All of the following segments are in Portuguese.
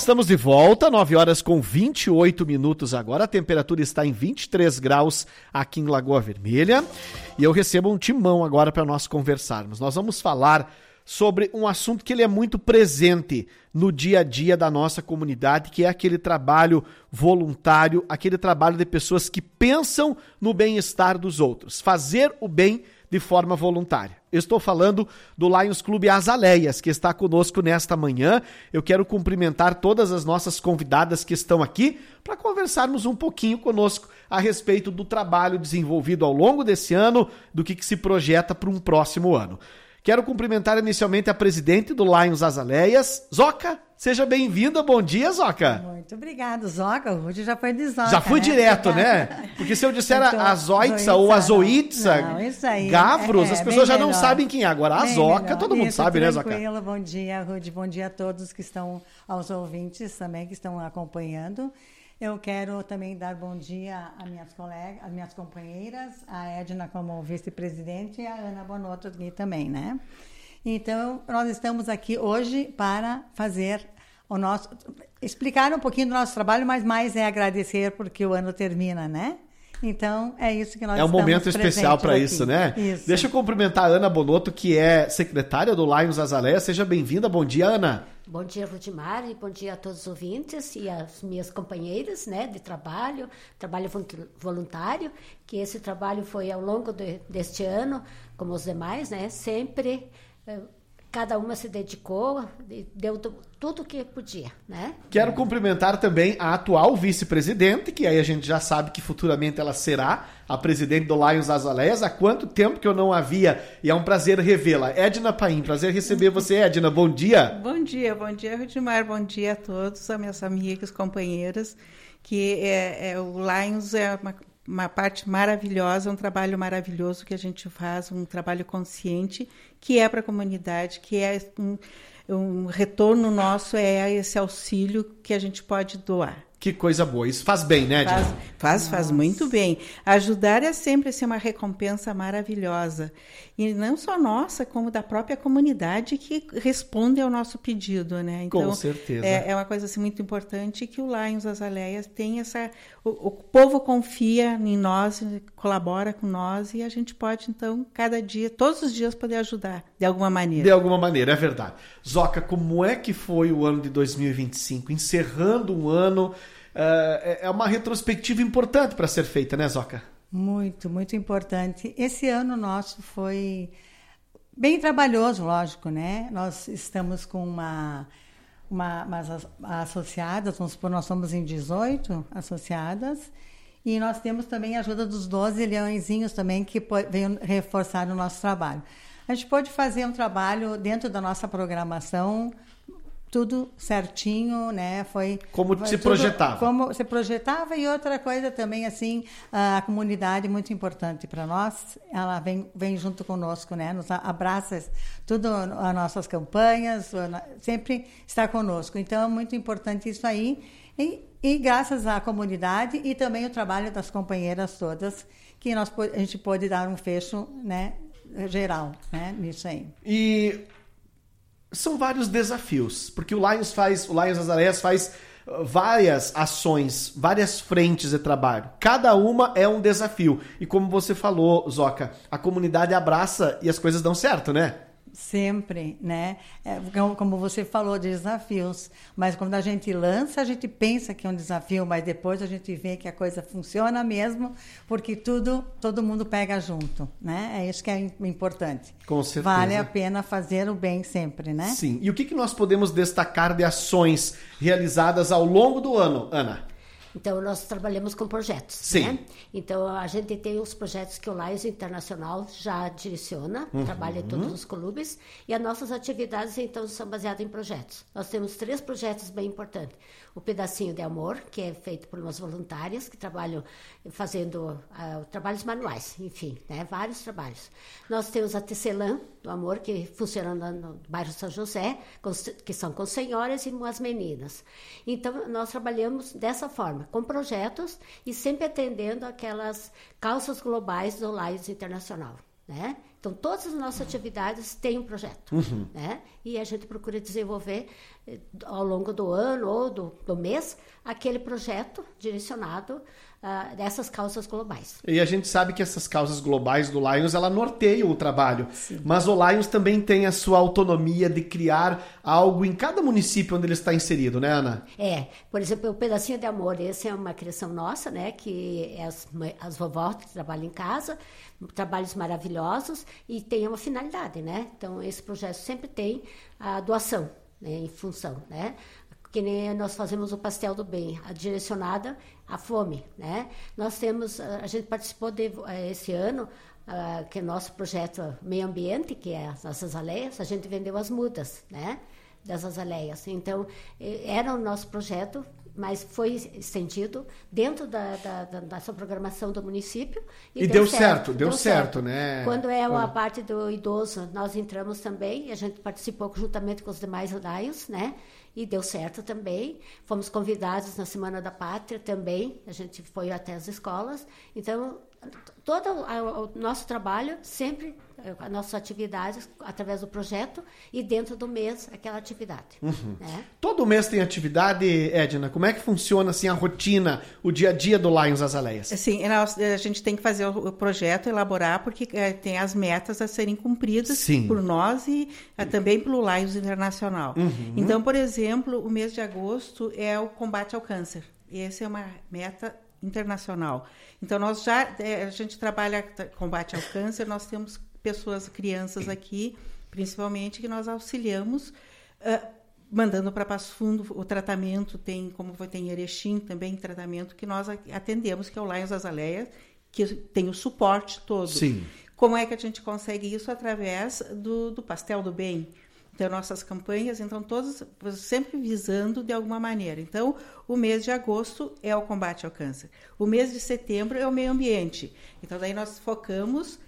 estamos de volta, 9 horas com 28 minutos agora, a temperatura está em 23 graus aqui em Lagoa Vermelha e eu recebo um timão agora para nós conversarmos. Nós vamos falar sobre um assunto que ele é muito presente no dia a dia da nossa comunidade, que é aquele trabalho voluntário, aquele trabalho de pessoas que pensam no bem-estar dos outros, fazer o bem de forma voluntária. Eu estou falando do Lions Clube Azaleias, que está conosco nesta manhã. Eu quero cumprimentar todas as nossas convidadas que estão aqui para conversarmos um pouquinho conosco a respeito do trabalho desenvolvido ao longo desse ano, do que se projeta para um próximo ano. Quero cumprimentar inicialmente a presidente do Lions Azaleias, Zoca. Seja bem-vinda. Bom dia, Zoca. Muito obrigado, Zoca. O Rudy já foi de Zoca. Já fui direto, né? Porque se eu disser a Zoitza ou a Zoitza, Gavros, as pessoas já não sabem quem é. Agora, a Zoca, todo mundo sabe, né, Zoca? Tranquilo. Bom dia, Rudy. Bom dia a todos que estão, aos ouvintes também, que estão acompanhando. Eu quero também dar bom dia às minhas colegas, às minhas companheiras, a Edna como vice-presidente e a Ana Bonotto aqui também, né? Então, nós estamos aqui hoje para fazer o nosso... explicar um pouquinho do nosso trabalho, mas mais é agradecer porque o ano termina, né? Então, é isso que nós estamos É um momento especial para isso, né? Isso. Deixa eu cumprimentar a Ana Bonotto, que é secretária do Lions Azaleias. Seja bem-vinda. Bom dia, Ana. Bom dia, Rudimar, e bom dia a todos os ouvintes e as minhas companheiras, né, de trabalho voluntário, que esse trabalho foi ao longo deste ano, como os demais, né, sempre... cada uma se dedicou e deu tudo o que podia, né? Quero cumprimentar também a atual vice-presidente, que aí a gente já sabe que futuramente ela será a presidente do Lions Azaleias. Há quanto tempo que eu não a via e é um prazer revê-la. Edna Paim, prazer receber você, Edna. Bom dia. Bom dia, Rudimar. Bom dia a todos, a minhas amigas, companheiras, que o Lions é uma parte maravilhosa, um trabalho maravilhoso que a gente faz, um trabalho consciente, que é para a comunidade, que é um retorno nosso, é esse auxílio que a gente pode doar. Que coisa boa. Isso faz bem, né, Edna? Faz muito bem. Ajudar é sempre ser uma recompensa maravilhosa. E não só nossa, como da própria comunidade que responde ao nosso pedido, né? Então, com certeza. É uma coisa assim, muito importante que o Lions Azaleias tem essa... O povo confia em nós, colabora com nós e a gente pode, então, cada dia, todos os dias, poder ajudar, de alguma maneira. De alguma maneira, é verdade. Zoca, como é que foi o ano de 2025? Encerrando um ano... é uma retrospectiva importante para ser feita, né, Zoca? Muito, muito importante. Esse ano nosso foi bem trabalhoso, lógico, né? Nós estamos com umas associadas, vamos supor, nós somos em 18 associadas, e nós temos também a ajuda dos 12 leõezinhos também, que veio reforçar o nosso trabalho. A gente pode fazer um trabalho dentro da nossa programação, tudo certinho, né? Foi como se projetava. Como se projetava. E outra coisa também, assim, a comunidade muito importante para nós, ela vem junto conosco, né? Nos abraça tudo as nossas campanhas, sempre está conosco. Então, é muito importante isso aí. E graças à comunidade e também o trabalho das companheiras todas, que a gente pôde dar um fecho, né, geral, né, nisso aí. E... são vários desafios, porque o Lions Azaleias faz várias ações, várias frentes de trabalho. Cada uma é um desafio. E como você falou, Zoca, a comunidade abraça e as coisas dão certo, né? Sempre, né? Como você falou, desafios. Mas quando a gente lança, a gente pensa que é um desafio, mas depois a gente vê que a coisa funciona mesmo, porque todo mundo pega junto, né? É isso que é importante. Com certeza. Vale a pena fazer o bem sempre, né? Sim. E o que nós podemos destacar de ações realizadas ao longo do ano, Ana? Então, nós trabalhamos com projetos, sim, né? Então, a gente tem os projetos que o Lions Internacional já direciona, trabalha em todos os clubes, e as nossas atividades, então, são baseadas em projetos. Nós temos 3 projetos bem importantes. O Pedacinho de Amor, que é feito por umas voluntárias que trabalham fazendo trabalhos manuais, enfim, né? Vários trabalhos. Nós temos a Tecelã do Amor, que funciona no bairro São José, que são com senhoras e umas meninas. Então, nós trabalhamos dessa forma, com projetos e sempre atendendo aquelas causas globais do Lions Internacional, né? Então, todas as nossas atividades têm um projeto, né? E a gente procura desenvolver ao longo do ano ou do mês aquele projeto direcionado dessas causas globais. E a gente sabe que essas causas globais do Lions, ela norteia o trabalho. Sim. Mas o Lions também tem a sua autonomia de criar algo em cada município onde ele está inserido, né, Ana? Por exemplo, o Pedacinho de Amor, essa é uma criação nossa, né, que as vovós que trabalham em casa, trabalhos maravilhosos e tem uma finalidade, né? Então, esse projeto sempre tem a doação, né, em função, né? Que nem nós fazemos o Pastel do Bem, direcionada à fome, né? Nós temos, a gente participou esse ano, que é nosso projeto Meio Ambiente, que é as nossas aleias, a gente vendeu as mudas, né? Das aleias. Então, era o nosso projeto, mas foi estendido dentro da sua programação do município. E deu certo, né? Quando é a parte do idoso, nós entramos também, a gente participou juntamente com os demais Lions, né? E deu certo também. Fomos convidados na Semana da Pátria também, a gente foi até as escolas. Então, todo o nosso trabalho, sempre as nossas atividades, através do projeto, e dentro do mês, aquela atividade. Né? Todo mês tem atividade, Edna? Como é que funciona assim, a rotina, o dia a dia do Lions Azaleias? Sim, a gente tem que fazer o projeto, elaborar, porque tem as metas a serem cumpridas por nós e também pelo Lions Internacional. Então, por exemplo, o mês de agosto é o combate ao câncer. Essa é uma meta internacional. Então, a gente trabalha combate ao câncer, nós temos crianças aqui, principalmente, que nós auxiliamos, mandando para Passo Fundo o tratamento, tem em Erechim também tratamento que nós atendemos, que é o Lions Azaleias, que tem o suporte todo. Sim. Como é que a gente consegue isso? Através do Pastel do Bem. Então, nossas campanhas, todas sempre visando de alguma maneira. Então, o mês de agosto é o combate ao câncer. O mês de setembro é o meio ambiente. Então, daí nós focamos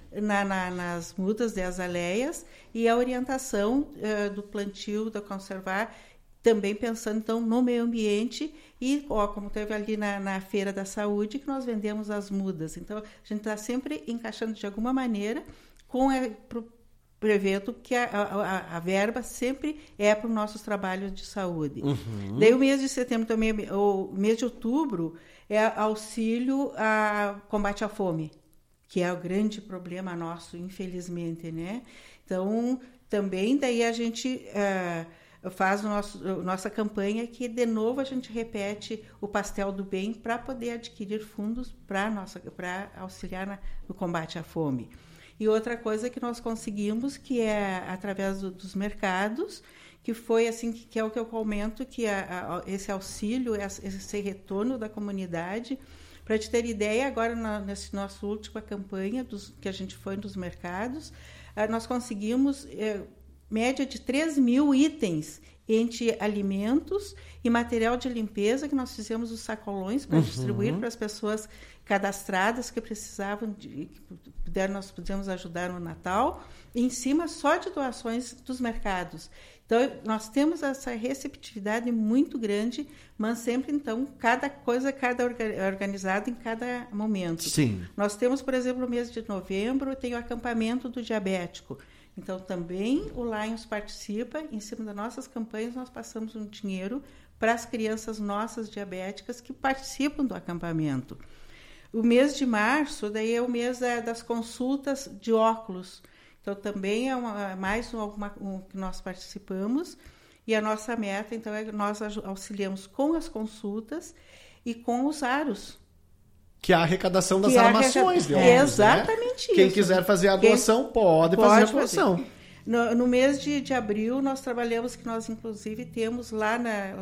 nas mudas de azaleias e a orientação do plantio, da conservar, também pensando, então, no meio ambiente e, como teve ali na Feira da Saúde, que nós vendemos as mudas. Então, a gente está sempre encaixando de alguma maneira prevendo que a verba sempre é para os nossos trabalhos de saúde. Daí o mês de setembro também, o mês de outubro, é auxílio a combate à fome, que é o grande problema nosso, infelizmente, né? Então, também daí a gente faz nossa campanha que, de novo, a gente repete o Pastel do Bem para poder adquirir fundos para auxiliar no combate à fome. E outra coisa que nós conseguimos, que é através dos mercados, que foi assim, que é o que eu comento, que esse auxílio, esse retorno da comunidade. Para te ter ideia, agora nessa nossa última campanha, que a gente foi nos mercados, nós conseguimos média de 3.000 itens entre alimentos e material de limpeza, que nós fizemos os sacolões para distribuir para as pessoas cadastradas que precisavam, nós pudemos ajudar no Natal, em cima só de doações dos mercados. Então, nós temos essa receptividade muito grande, mas sempre, então, cada coisa, organizado em cada momento. Sim. Nós temos, por exemplo, no mês de novembro, tem o acampamento do diabético. Então, também o Lions participa, em cima das nossas campanhas, nós passamos um dinheiro para as crianças nossas diabéticas que participam do acampamento. O mês de março, daí é o mês das consultas de óculos. Então, também é mais um que nós participamos. E a nossa meta, então, é que nós auxiliamos com as consultas e com os aros. Que é a arrecadação das armações. Exatamente isso. Quem quiser fazer a doação, pode fazer a doação. No mês de abril, nós trabalhamos, que nós, inclusive, temos lá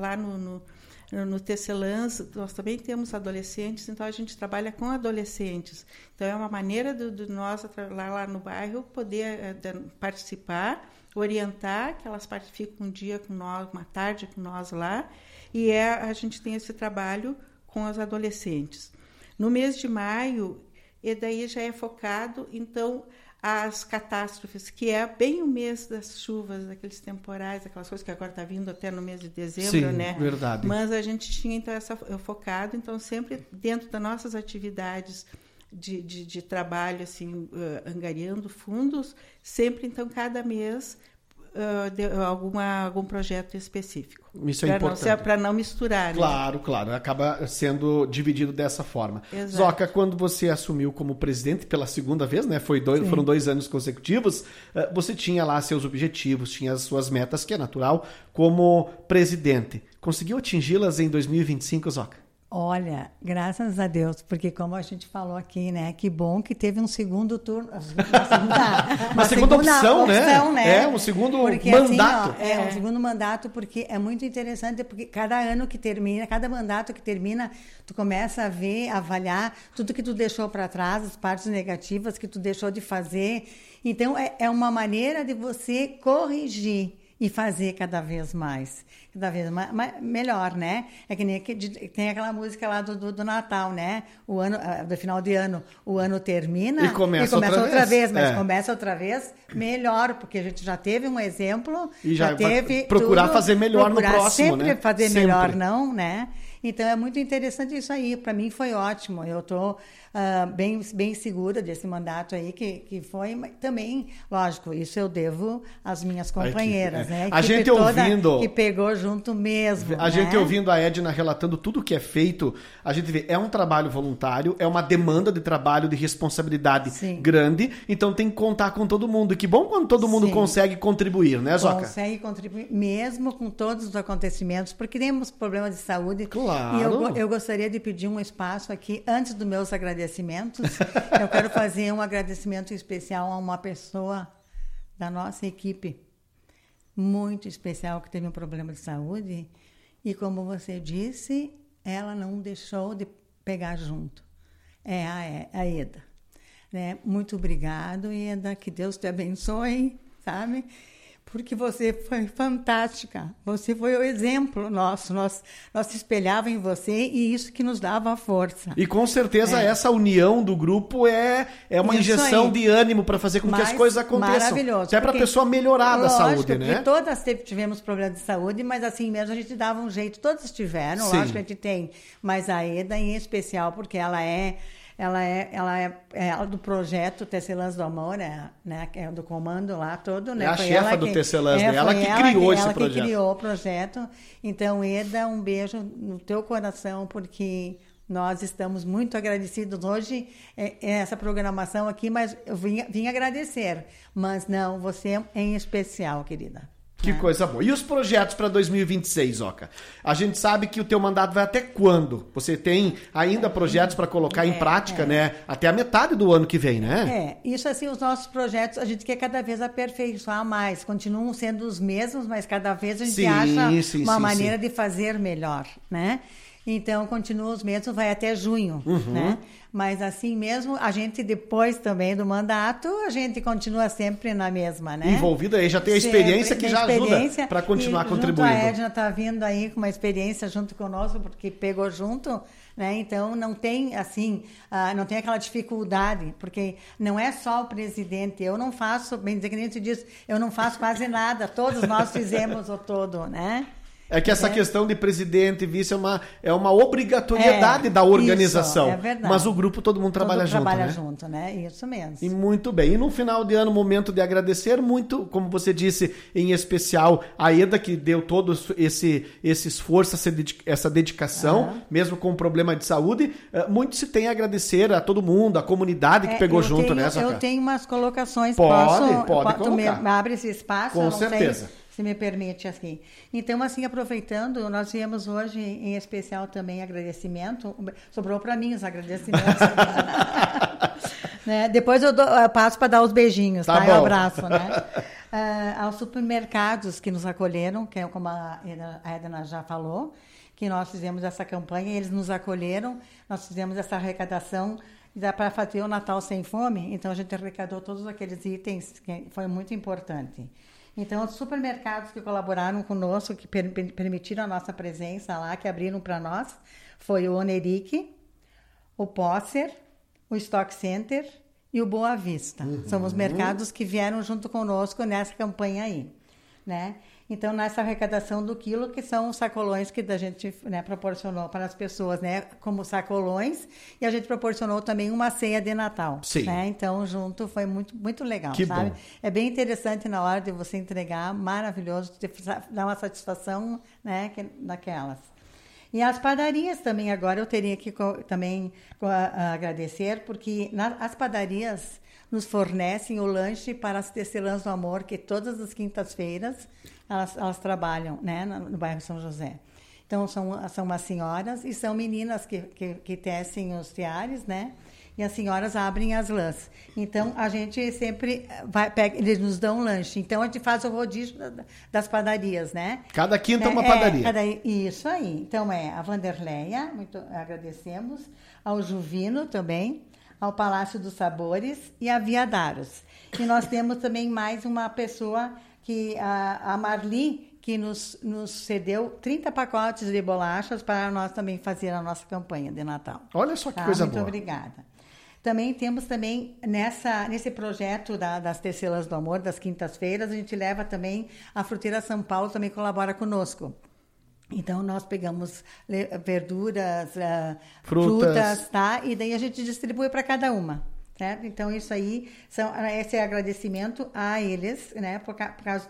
no Tecelãs, nós também temos adolescentes, então a gente trabalha com adolescentes. Então, é uma maneira de nós, lá no bairro, poder participar, orientar, que elas ficam um dia com nós, uma tarde com nós lá, e a gente tem esse trabalho com as adolescentes. No mês de maio, e daí já é focado, então, as catástrofes, que é bem o mês das chuvas, aqueles temporais, aquelas coisas que agora está vindo até no mês de dezembro, sim, né? Verdade. Mas a gente tinha, então, focado, então, sempre dentro das nossas atividades de trabalho, assim, angariando fundos, sempre, então, cada mês, algum projeto específico. Isso é importante. Para não misturar, né? Claro. Acaba sendo dividido dessa forma. Exato. Zoca, quando você assumiu como presidente pela segunda vez, né? Foram 2 anos consecutivos, você tinha lá seus objetivos, tinha as suas metas, que é natural, como presidente. Conseguiu atingi-las em 2025, Zoca? Olha, graças a Deus, porque como a gente falou aqui, né, que bom que teve um segundo turno, uma segunda opção, né? Um segundo porque, mandato. Assim, um segundo mandato, porque é muito interessante, porque cada ano que termina, cada mandato que termina, tu começa a ver, avaliar tudo que tu deixou para trás, as partes negativas que tu deixou de fazer. Então, é uma maneira de você corrigir e fazer cada vez mais melhor, né? É que nem tem aquela música lá do Natal, né? O ano, do final de ano, o ano termina e começa outra vez, mas começa outra vez melhor, porque a gente já teve um exemplo e já teve procurar fazer melhor no próximo, sempre né? Fazer melhor, não, né? Então, é muito interessante isso aí. Para mim, foi ótimo. Eu estou bem segura desse mandato aí, que foi também, lógico, isso eu devo às minhas companheiras, né? A gente ouvindo... Que pegou junto mesmo, A gente ouvindo a Edna relatando tudo o que é feito, a gente vê, é um trabalho voluntário, é uma demanda de trabalho, de responsabilidade grande, então tem que contar com todo mundo. E que bom quando todo mundo consegue contribuir, né, Zoca? Consegue contribuir, mesmo com todos os acontecimentos, porque temos problemas de saúde. Claro. E eu gostaria de pedir um espaço aqui, antes dos meus agradecimentos. Eu quero fazer um agradecimento especial a uma pessoa da nossa equipe, muito especial, que teve um problema de saúde. E, como você disse, ela não deixou de pegar junto. É a Eda. Né? Muito obrigado, Eda. Que Deus te abençoe, sabe? Porque você foi fantástica. Você foi o exemplo nosso. Nós espelhava em você e isso que nos dava a força. E com certeza essa união do grupo é uma isso injeção de ânimo para fazer com que as coisas aconteçam. Maravilhoso. Até para a pessoa melhorar da saúde, né? Porque todas tivemos problemas de saúde, mas assim mesmo a gente dava um jeito. Todas tiveram, lógico que a gente tem. Mas a Eda em especial, porque ela é do projeto Tecelãs do Amor, né? É do comando lá todo, né? É a chefa do Tecelãs, né? Ela que criou esse projeto. Ela que criou o projeto. Então, Eda, um beijo no teu coração, porque nós estamos muito agradecidos. Hoje, essa programação aqui, mas eu vim agradecer. Mas não, você em especial, querida. Que coisa boa. E os projetos para 2026, Zoca? A gente sabe que o teu mandato vai até quando? Você tem ainda projetos para colocar em prática, né? Até a metade do ano que vem, né? Isso assim, os nossos projetos, a gente quer cada vez aperfeiçoar mais. Continuam sendo os mesmos, mas cada vez a gente acha uma maneira de fazer melhor, né? Então, continua os mesmos, vai até junho, né? Mas assim mesmo, a gente depois também do mandato, a gente continua sempre na mesma, né? Envolvida aí, já tem a experiência que já ajuda para continuar contribuindo. A Edna está vindo aí com uma experiência junto conosco, porque pegou junto, né? Então, não tem assim, não tem aquela dificuldade, porque não é só o presidente, eu não faço, bem dizer que nem se diz, eu não faço quase nada, todos nós fizemos o todo, né? É que essa questão de presidente e vice é uma obrigatoriedade da organização. Isso, é verdade. Mas o grupo, todo mundo trabalha junto, trabalha junto, né? Isso mesmo. E muito bem. E no final de ano, momento de agradecer muito, como você disse, em especial a Eda, que deu todo esse esforço, essa dedicação, mesmo com um problema de saúde. Muito se tem a agradecer a todo mundo, a comunidade que pegou junto, né, Zoca? Eu tenho umas colocações. Pode colocar. Me abre esse espaço? Com certeza. Se me permite, assim. Então, assim, aproveitando, nós viemos hoje, em especial, também agradecimento. Sobrou para mim os agradecimentos. Né? Depois eu passo para dar os beijinhos, tá? E o abraço, né? Aos supermercados que nos acolheram, que é como a Edna já falou, que nós fizemos essa campanha, eles nos acolheram, nós fizemos essa arrecadação para fazer o Natal Sem Fome, então a gente arrecadou todos aqueles itens, que foi muito importante. Então, os supermercados que colaboraram conosco, que permitiram a nossa presença lá, que abriram para nós, foi o Oneric, o Posser, o Stock Center e o Boa Vista. São os mercados que vieram junto conosco nessa campanha aí, né? Então, nessa arrecadação do quilo, que são os sacolões que a gente, né, proporcionou para as pessoas, né, como sacolões, e a gente proporcionou também uma ceia de Natal. Sim. Né? Então, junto foi muito, muito legal, que sabe? Bom. É bem interessante na hora de você entregar, maravilhoso, dá uma satisfação, né, daquelas. E as padarias também, agora eu teria que também agradecer, porque as padarias nos fornecem o lanche para as tecelãs do amor, que todas as quintas-feiras elas trabalham, né, no bairro São José. Então, são umas senhoras e são meninas que tecem os tiares, né? E as senhoras abrem as lãs. Então, a gente sempre eles nos dão um lanche. Então, a gente faz o rodízio das padarias, né? Cada quinta uma padaria. Isso aí. Então, a Vanderleia, muito agradecemos, ao Juvino também, ao Palácio dos Sabores e a Via Daros. E nós temos também mais uma pessoa, a Marli, que nos cedeu 30 pacotes de bolachas para nós também fazer a nossa campanha de Natal. Olha só que coisa boa. Muito obrigada. Também temos nesse projeto das Tecelãs do Amor, das quintas-feiras, a gente leva também a Fruteira São Paulo, também colabora conosco. Então, nós pegamos verduras, frutas, tá? E daí a gente distribui para cada uma. Certo? Então, isso aí, esse é agradecimento a eles, né? Por causa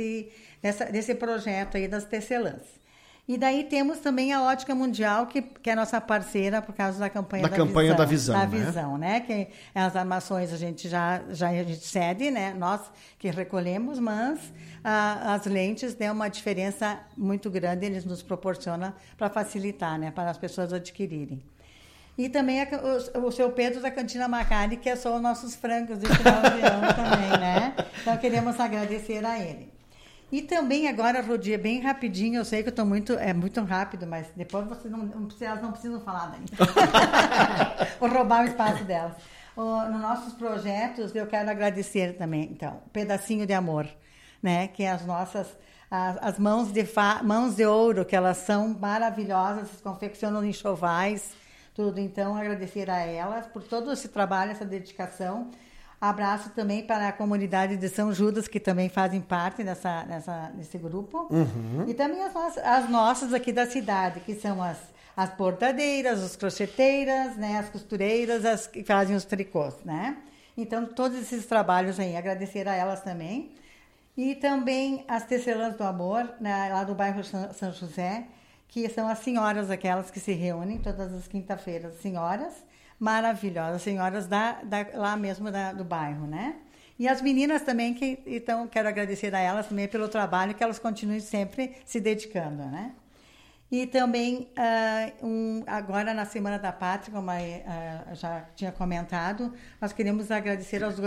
desse projeto aí das tecelãs. E daí temos também a Ótica Mundial, que é a nossa parceira por causa da campanha da Visão, né? Que as armações a gente já a gente cede, né? Nós que recolhemos, mas as lentes dão uma diferença muito grande, eles nos proporcionam para facilitar, né? Para as pessoas adquirirem. E também o seu Pedro da Cantina Macari, que é só os nossos frangos de final de ano também, né? Então, queremos agradecer a ele. E também agora, Rodia, bem rapidinho, eu sei que eu estou muito rápido, mas depois vocês elas não precisam falar daí. Vou roubar o espaço delas. Nos nossos projetos, eu quero agradecer também, então, Pedacinho de Amor, né? Que as nossas... As mãos de ouro, que elas são maravilhosas, confeccionam enxovais, tudo. Então, agradecer a elas por todo esse trabalho, essa dedicação. Abraço também para a comunidade de São Judas, que também fazem parte desse grupo. Uhum. E também as nossas aqui da cidade, que são as bordadeiras, as crocheteiras, né, as costureiras, as que fazem os tricôs, né? Então, todos esses trabalhos aí, agradecer a elas também. E também as Tecelãs do Amor, né, lá do bairro São José, que são as senhoras aquelas que se reúnem todas as quinta-feiras, senhoras maravilhosas, senhoras lá mesmo do bairro, né? E as meninas também, então, quero agradecer a elas também pelo trabalho, que elas continuem sempre se dedicando, né? E também, agora na Semana da Pátria, como já tinha comentado, nós queremos agradecer aos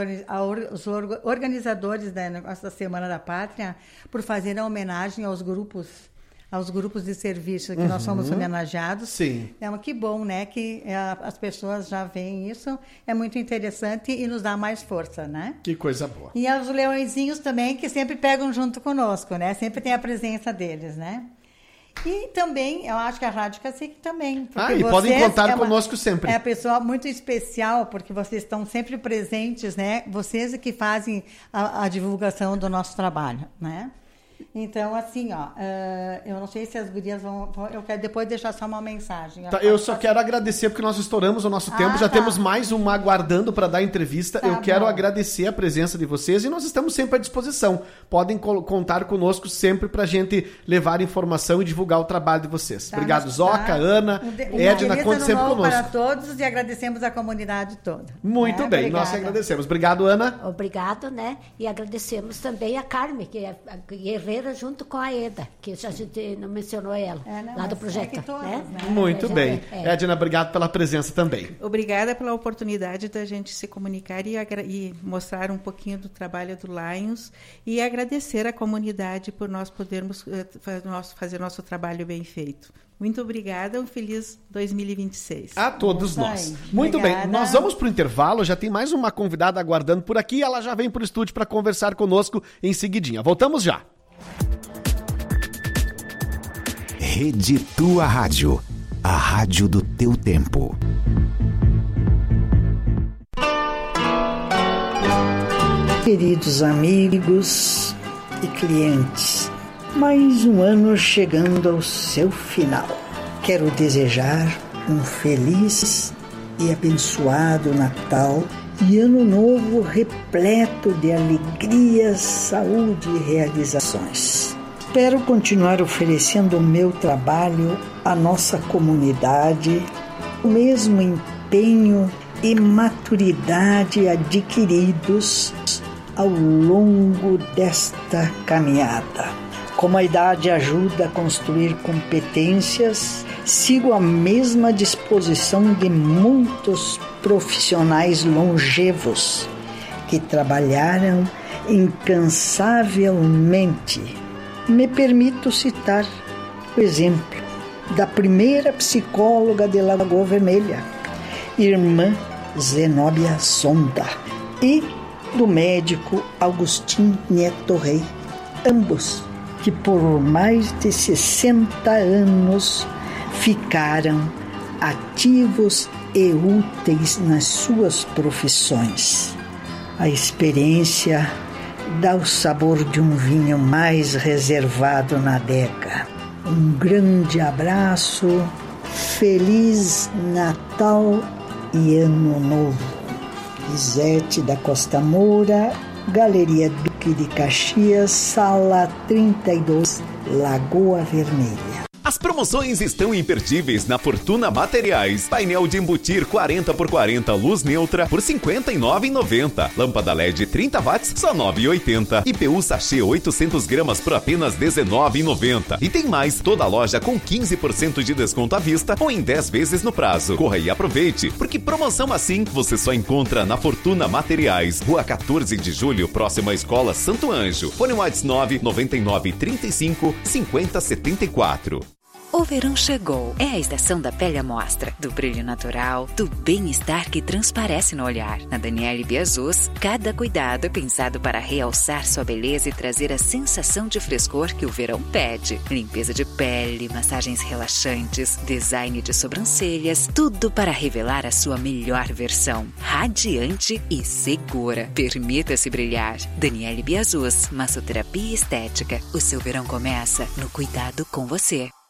organizadores da Semana da Pátria por fazer a homenagem aos grupos de serviço que nós somos homenageados. Sim. Que bom, né? Que as pessoas já veem isso. É muito interessante e nos dá mais força, né? Que coisa boa. E aos leõezinhos também, que sempre pegam junto conosco, né? Sempre tem a presença deles, né? E também, eu acho que a Rádio Cacique também. E podem contar conosco sempre. É uma pessoa muito especial, porque vocês estão sempre presentes, né? Vocês que fazem a divulgação do nosso trabalho, né? Então, assim, eu não sei se as gurias vão... Eu quero depois deixar só uma mensagem. Tá, eu só quero agradecer, porque nós estouramos o nosso tempo, já temos mais uma aguardando para dar entrevista. Eu quero agradecer a presença de vocês e nós estamos sempre à disposição. Podem contar conosco sempre para a gente levar informação e divulgar o trabalho de vocês. Obrigado, Zoca, Ana, Edna, conte sempre conosco. Para todos e agradecemos a comunidade toda. Muito bem, nós que agradecemos. Obrigado, Ana. Obrigado, né? E agradecemos também a Carmen, que é a guerreira, junto com a Eda, que a gente não mencionou ela, lá do projeto. Né? Muito bem. Edna, obrigado pela presença também. Obrigada pela oportunidade da gente se comunicar e mostrar um pouquinho do trabalho do Lions e agradecer à comunidade por nós podermos fazer nosso trabalho bem feito. Muito obrigada, um feliz 2026. A todos nós. Muito bem, nós vamos para o intervalo, já tem mais uma convidada aguardando por aqui, ela já vem para o estúdio para conversar conosco em seguidinha. Voltamos já. Rede Tua Rádio, a rádio do teu tempo. Queridos amigos e clientes Mais um ano chegando ao seu final. Quero desejar um feliz e abençoado Natal e Ano Novo repleto de alegrias, saúde e realizações. Espero continuar oferecendo o meu trabalho à nossa comunidade, o mesmo empenho e maturidade adquiridos ao longo desta caminhada. Como a idade ajuda a construir competências, sigo a mesma disposição de muitos profissionais longevos que trabalharam incansavelmente. Me permito citar o exemplo da primeira psicóloga de Lagoa Vermelha, irmã Zenóbia Sonda, e do médico Agostinho Neto Rey, ambos que por mais de 60 anos ficaram ativos e úteis nas suas profissões. A experiência dá o sabor de um vinho mais reservado na adega. Um grande abraço, Feliz Natal e Ano Novo. Isete da Costa Moura, Galeria Duque de Caxias, Sala 32, Lagoa Vermelha. As promoções estão imperdíveis na Fortuna Materiais. Painel de embutir 40x40 luz neutra por R$ 59,90. Lâmpada LED 30 watts, só R$ 9,80. IPU sachê 800 gramas por apenas R$ 19,90. E tem mais, toda a loja com 15% de desconto à vista ou em 10 vezes no prazo. Corra e aproveite, porque promoção assim você só encontra na Fortuna Materiais. Rua 14 de Julho, próximo à Escola Santo Anjo. Fone WhatsApp 999 35 50 74. O verão chegou. É a estação da pele à mostra, do brilho natural, do bem-estar que transparece no olhar. Na Daniele Biazus, cada cuidado é pensado para realçar sua beleza e trazer a sensação de frescor que o verão pede. Limpeza de pele, massagens relaxantes, design de sobrancelhas, tudo para revelar a sua melhor versão. Radiante e segura. Permita-se brilhar. Daniele Biazus, massoterapia e estética. O seu verão começa no cuidado com você.